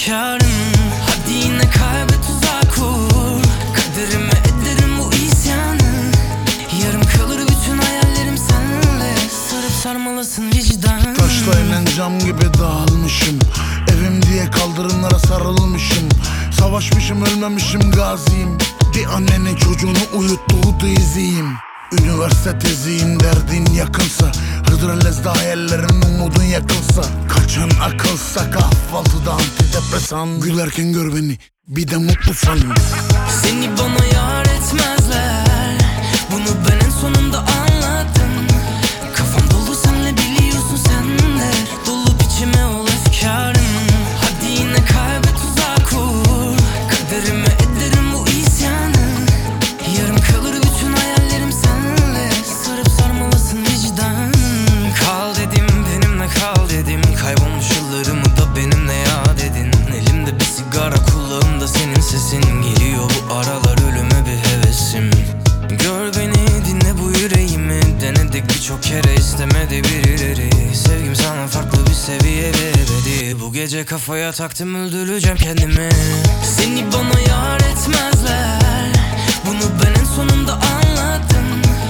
efkarım. Hadi yine kalbe tuzak kur, kaderime ederim bu isyanı. Yarım kalır bütün hayallerim seninle, sarıp sarmalasın vicdan. Taşla inen cam gibi dağılmışım, evim diye kaldırımlara sarılmışım. Savaşmışım ölmemişim gaziyim, bir annenin çocuğunu uyuttuğu diziyim. Üniversite teziyim derdin yakınsa, Hıdrellez'de hayallerin umudun yakınsa. Kaçan akılsa kahvaltıda antidepresan, gülerken gör beni bir de mutlu san. Seni bana yar etmezler, bunu ben en sonunda anladım. Kafam dolu senle, biliyorsun sen de, dolup içime ol efkarım. Hadi yine kalbe tuzak kur, kaderime ederim bu isyanı. Yarım kalır bütün hayallerim seninle, sarıp sarmalasın vicdan. Kal dedim, benimle kal dedim, kaybolmuş yıllarımı da benimle yad edin. Elimde bir sigara, kulağımda senin sesin, geliyor bu aralar ölüme bir hevesim. Gör beni, dinle bu yüreğimi, denedik birçok kere, istemedi birileri. Sevgim sana farklı bir seviye verdi, bu gece kafaya taktım öldüreceğim kendimi. Seni bana yar etmezler, bunu ben en sonunda anladım.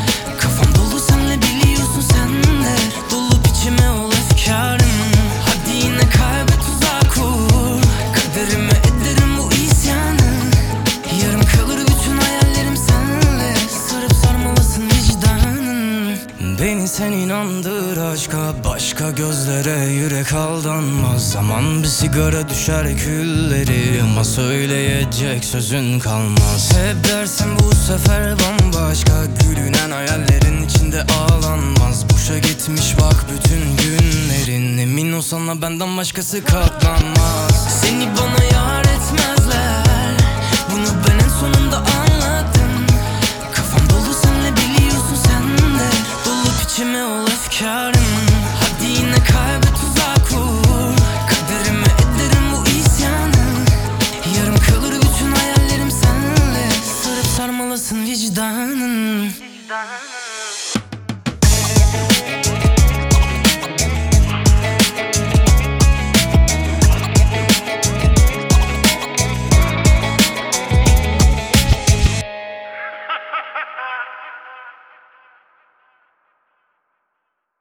Kafam dolu senle, biliyorsun sen de, dolup içime ol efkarım. Hadi yine kalbe tuzak kur, kaderime ederim bu isyanı. Yarım kalır bütün hayallerim seninle, sarıp sarmalasın vicdanın. Beni sen inandır aşka, başka gözlere yürek aldanmaz. Zaman bir sigara düşer külleri, ama söyleyecek sözün kalmaz. Hep dersin bu sefer bambaşka, gülünen hayallerin içinde ağlanmaz. Boşa gitmiş bak bütün günlerin, emin ol sana benden başkası katlanmaz. Seni bana yar etmezler, bunu ben en sonunda anladım. Kafam dolu senle, biliyorsun sen de, dolup içime ol efkar.